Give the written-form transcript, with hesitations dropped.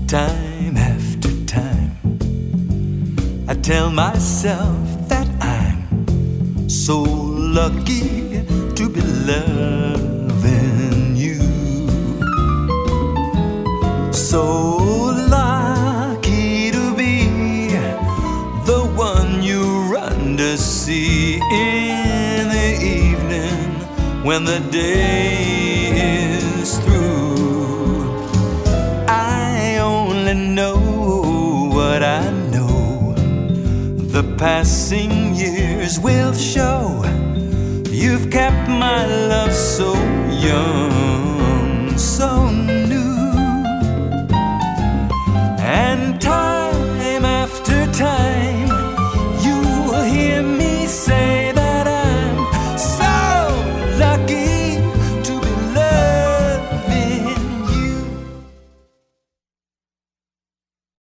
Time after time, I tell myself that I'm so lucky to be loving you. So lucky to be the one you run to see in the evening when the day is through. I only know what I know. The passing years will show. You've kept my love so young.